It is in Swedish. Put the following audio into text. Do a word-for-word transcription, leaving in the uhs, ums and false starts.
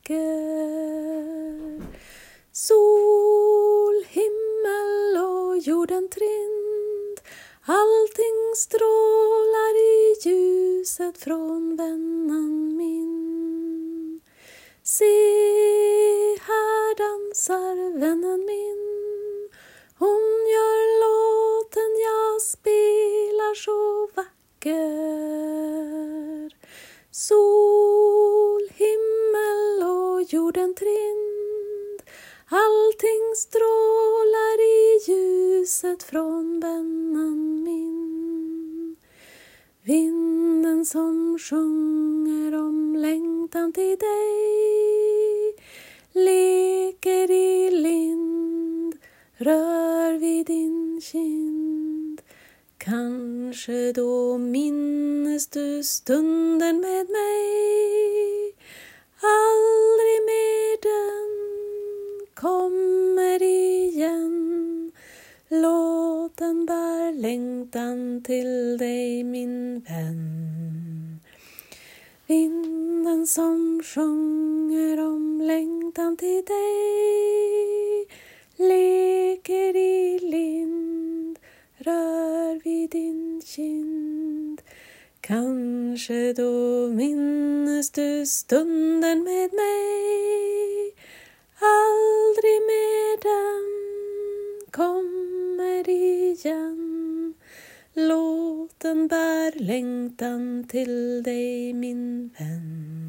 vacker. Sol, himmel och jorden trind, allting strålar i ljuset från vännen min. Se, här dansar vännen min, hon gör låten jag spelar så vacker. Sol, himmel och jorden trind, allting strålar i ljuset från vännen min. Vinden som sjunger om längtan till dig, leker i lind, rör vid din kind. Kanske då minnes du stunden med mig, aldrig mer den kommer igen. Låten bär längtan till dig, min vän. Vinden som sjunger om längtan till dig, leker i lind, rör vid din kind. Kanske då minnes du stunden med mig, aldrig mer den kommer igen. Låten bär längtan till dig, min vän.